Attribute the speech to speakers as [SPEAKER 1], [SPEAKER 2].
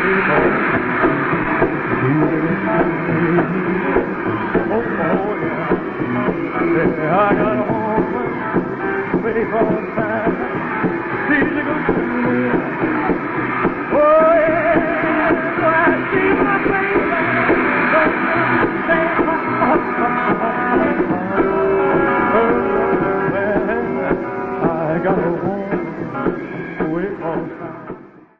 [SPEAKER 1] I got home, waiting for the time. She's a good